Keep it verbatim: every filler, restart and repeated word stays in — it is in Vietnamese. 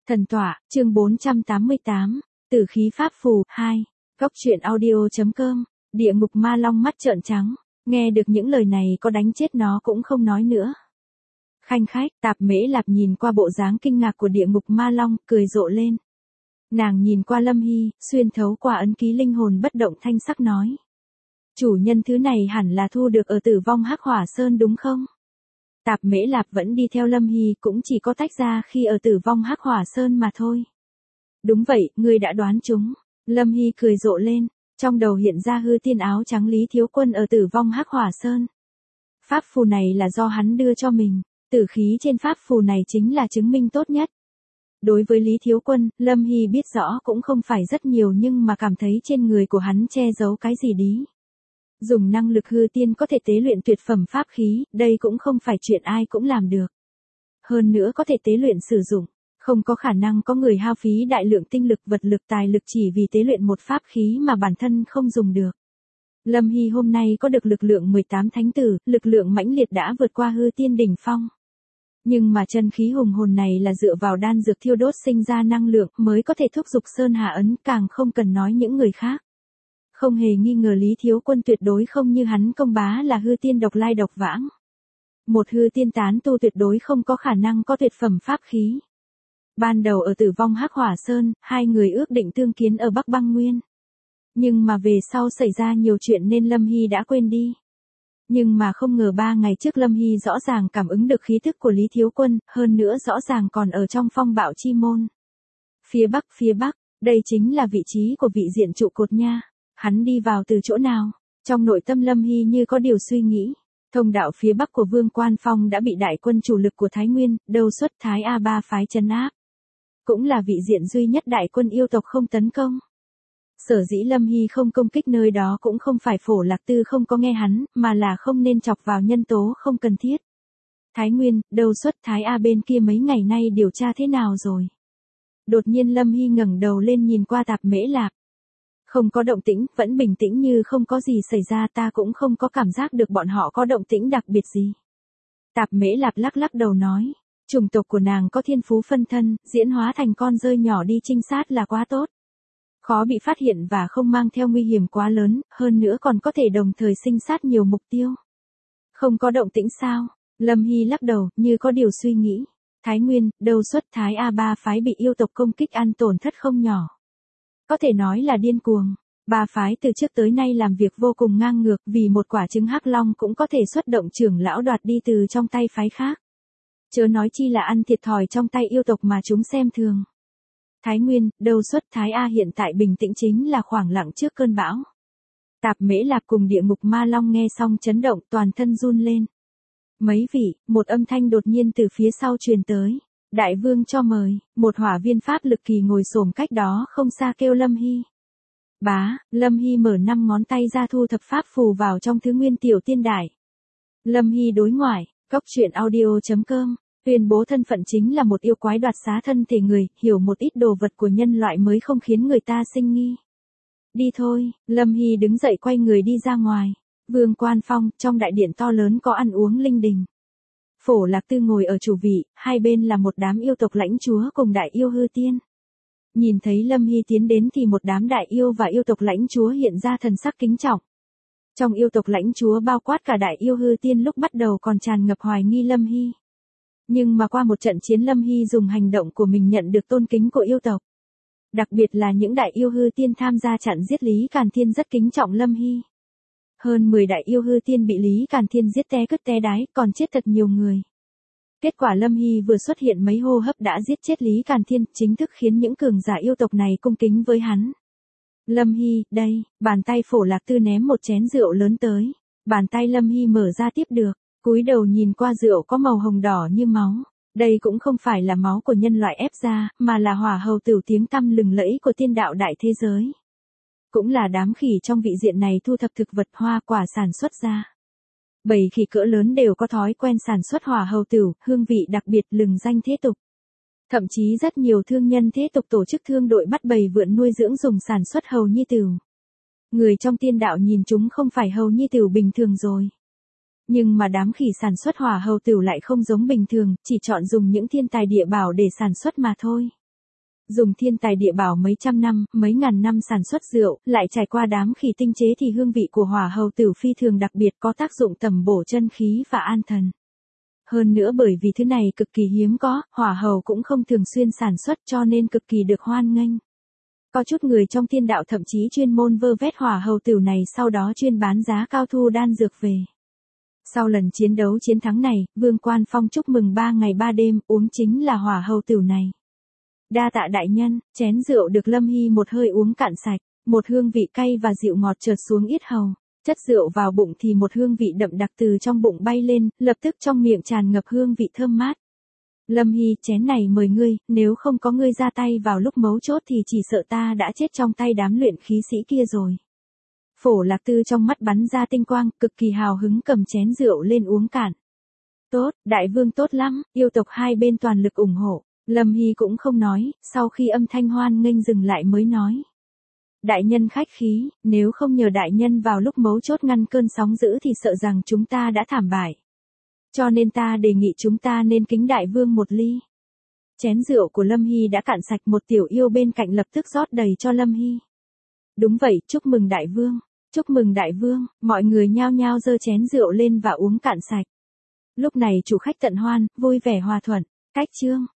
Thần tọa, chương bốn trăm tám mươi tám, Tử khí pháp phù, hai, Góc truyện audio.com, địa ngục ma long mắt trợn trắng, nghe được những lời này có đánh chết nó cũng không nói nữa. Khanh khách, Tạp Mễ Lạp nhìn qua bộ dáng kinh ngạc của địa ngục ma long, cười rộ lên. Nàng nhìn qua Lâm Hy, xuyên thấu qua ấn ký linh hồn bất động thanh sắc nói. Chủ nhân thứ này hẳn là thu được ở Tử Vong Hắc Hỏa Sơn đúng không? Tạp Mễ Lạp vẫn đi theo Lâm Hy, cũng chỉ có tách ra khi ở Tử Vong Hắc Hỏa Sơn mà thôi. Đúng vậy, ngươi đã đoán trúng. Lâm Hy cười rộ lên, trong đầu hiện ra hư tiên áo trắng Lý Thiếu Quân ở Tử Vong Hắc Hỏa Sơn. Pháp phù này là do hắn đưa cho mình, tử khí trên pháp phù này chính là chứng minh tốt nhất. Đối với Lý Thiếu Quân, Lâm Hy biết rõ cũng không phải rất nhiều nhưng mà cảm thấy trên người của hắn che giấu cái gì đấy. Dùng năng lực hư tiên có thể tế luyện tuyệt phẩm pháp khí, đây cũng không phải chuyện ai cũng làm được. Hơn nữa có thể tế luyện sử dụng, không có khả năng có người hao phí đại lượng tinh lực vật lực tài lực chỉ vì tế luyện một pháp khí mà bản thân không dùng được. Lâm Hy hôm nay có được lực lượng mười tám thánh tử, lực lượng mãnh liệt đã vượt qua hư tiên đỉnh phong. Nhưng mà chân khí hùng hồn này là dựa vào đan dược thiêu đốt sinh ra năng lượng mới có thể thúc giục Sơn Hà ấn, càng không cần nói những người khác. Không hề nghi ngờ Lý Thiếu Quân tuyệt đối không như hắn công bá là hư tiên độc lai độc vãng. Một hư tiên tán tu tuyệt đối không có khả năng có tuyệt phẩm pháp khí. Ban đầu ở Tử Vong Hắc Hỏa Sơn, hai người ước định tương kiến ở Bắc Băng Nguyên. Nhưng mà về sau xảy ra nhiều chuyện nên Lâm Hy đã quên đi. Nhưng mà không ngờ ba ngày trước Lâm Hy rõ ràng cảm ứng được khí thức của Lý Thiếu Quân, hơn nữa rõ ràng còn ở trong phong bạo chi môn. Phía Bắc, phía Bắc, đây chính là vị trí của vị diện trụ cột nha. Hắn đi vào từ chỗ nào? Trong nội tâm Lâm Hy như có điều suy nghĩ. Thông đạo phía Bắc của Vương Quan Phong đã bị đại quân chủ lực của Thái Nguyên, Đâu Xuất Thái A ba phái trấn áp. Cũng là vị diện duy nhất đại quân yêu tộc không tấn công. Sở dĩ Lâm Hy không công kích nơi đó cũng không phải Phổ Lạc Tư không có nghe hắn, mà là không nên chọc vào nhân tố không cần thiết. Thái Nguyên, Đâu Xuất Thái A bên kia mấy ngày nay điều tra thế nào rồi? Đột nhiên Lâm Hy ngẩng đầu lên nhìn qua Tạp Mễ Lạp. Không có động tĩnh, vẫn bình tĩnh như không có gì xảy ra, ta cũng không có cảm giác được bọn họ có động tĩnh đặc biệt gì. Tạp Mễ Lạp lắc lắc đầu nói, chủng tộc của nàng có thiên phú phân thân, diễn hóa thành con rơi nhỏ đi trinh sát là quá tốt. Khó bị phát hiện và không mang theo nguy hiểm quá lớn, hơn nữa còn có thể đồng thời sinh sát nhiều mục tiêu. Không có động tĩnh sao? Lâm Hy lắc đầu, như có điều suy nghĩ. Thái Nguyên, Đâu Xuất Thái A ba phái bị yêu tộc công kích ăn tổn thất không nhỏ. Có thể nói là điên cuồng. Ba phái từ trước tới nay làm việc vô cùng ngang ngược, vì một quả trứng hắc long cũng có thể xuất động trưởng lão đoạt đi từ trong tay phái khác. Chớ nói chi là ăn thiệt thòi trong tay yêu tộc mà chúng xem thường. Thái Nguyên, Đâu Xuất Thái A hiện tại bình tĩnh chính là khoảng lặng trước cơn bão. Tạp Mễ Lạp cùng địa ngục ma long nghe xong chấn động, toàn thân run lên. Mấy vị, một âm thanh đột nhiên từ phía sau truyền tới. Đại vương cho mời, một hỏa viên pháp lực kỳ ngồi xổm cách đó không xa kêu Lâm Hy. Bá, Lâm Hy mở năm ngón tay ra thu thập pháp phù vào trong thứ nguyên tiểu tiên đại. Lâm Hy đối ngoại, Góc truyện audio.com, tuyên bố thân phận chính là một yêu quái đoạt xá thân thể người, hiểu một ít đồ vật của nhân loại mới không khiến người ta sinh nghi. Đi thôi, Lâm Hy đứng dậy quay người đi ra ngoài. Vương Quan Phong, trong đại điện to lớn có ăn uống linh đình. Phổ Lạc Tư ngồi ở chủ vị, hai bên là một đám yêu tộc lãnh chúa cùng đại yêu hư tiên. Nhìn thấy Lâm Hy tiến đến thì một đám đại yêu và yêu tộc lãnh chúa hiện ra thần sắc kính trọng. Trong yêu tộc lãnh chúa bao quát cả đại yêu hư tiên lúc bắt đầu còn tràn ngập hoài nghi Lâm Hy. Nhưng mà qua một trận chiến Lâm Hy dùng hành động của mình nhận được tôn kính của yêu tộc. Đặc biệt là những đại yêu hư tiên tham gia chặn giết Lý Càn Thiên rất kính trọng Lâm Hy. Hơn mười đại yêu hư tiên bị Lý Càn Thiên giết té cứt té đái, còn chết thật nhiều người. Kết quả Lâm Hy vừa xuất hiện mấy hô hấp đã giết chết Lý Càn Thiên, chính thức khiến những cường giả yêu tộc này cung kính với hắn. Lâm Hy, đây, bàn tay Phổ Lạc Tư ném một chén rượu lớn tới. Bàn tay Lâm Hy mở ra tiếp được, cúi đầu nhìn qua rượu có màu hồng đỏ như máu. Đây cũng không phải là máu của nhân loại ép ra, mà là hỏa hầu tửu tiếng tăm lừng lẫy của tiên đạo đại thế giới. Cũng là đám khỉ trong vị diện này thu thập thực vật hoa quả sản xuất ra. Bầy khỉ cỡ lớn đều có thói quen sản xuất hỏa hầu tửu, hương vị đặc biệt lừng danh thế tục. Thậm chí rất nhiều thương nhân thế tục tổ chức thương đội bắt bầy vượn nuôi dưỡng dùng sản xuất hầu nhi tửu. Người trong tiên đạo nhìn chúng không phải hầu nhi tửu bình thường rồi. Nhưng mà đám khỉ sản xuất hỏa hầu tửu lại không giống bình thường, chỉ chọn dùng những thiên tài địa bảo để sản xuất mà thôi. Dùng thiên tài địa bảo mấy trăm năm, mấy ngàn năm sản xuất rượu, lại trải qua đám khỉ tinh chế thì hương vị của hỏa hầu tửu phi thường đặc biệt, có tác dụng tẩm bổ chân khí và an thần. Hơn nữa bởi vì thứ này cực kỳ hiếm có, hỏa hầu cũng không thường xuyên sản xuất cho nên cực kỳ được hoan nghênh. Có chút người trong thiên đạo thậm chí chuyên môn vơ vét hỏa hầu tửu này sau đó chuyên bán giá cao thu đan dược về. Sau lần chiến đấu chiến thắng này, Vương Quan Phong chúc mừng ba ngày ba đêm, uống chính là hỏa hầu tửu này. Đa tạ đại nhân, chén rượu được Lâm Hy một hơi uống cạn sạch, một hương vị cay và dịu ngọt chợt xuống yết hầu. Chất rượu vào bụng thì một hương vị đậm đặc từ trong bụng bay lên, lập tức trong miệng tràn ngập hương vị thơm mát. Lâm Hy, chén này mời ngươi, nếu không có ngươi ra tay vào lúc mấu chốt thì chỉ sợ ta đã chết trong tay đám luyện khí sĩ kia rồi. Phổ Lạc Tư trong mắt bắn ra tinh quang, cực kỳ hào hứng cầm chén rượu lên uống cạn. Tốt, đại vương tốt lắm, yêu tộc hai bên toàn lực ủng hộ. Lâm Hy cũng không nói, sau khi âm thanh hoan nghênh dừng lại mới nói. Đại nhân khách khí, nếu không nhờ đại nhân vào lúc mấu chốt ngăn cơn sóng dữ thì sợ rằng chúng ta đã thảm bại. Cho nên ta đề nghị chúng ta nên kính đại vương một ly. Chén rượu của Lâm Hy đã cạn sạch, một tiểu yêu bên cạnh lập tức rót đầy cho Lâm Hy. Đúng vậy, chúc mừng đại vương, chúc mừng đại vương, mọi người nhao nhao giơ chén rượu lên và uống cạn sạch. Lúc này chủ khách tận hoan, vui vẻ hòa thuận, cách chương.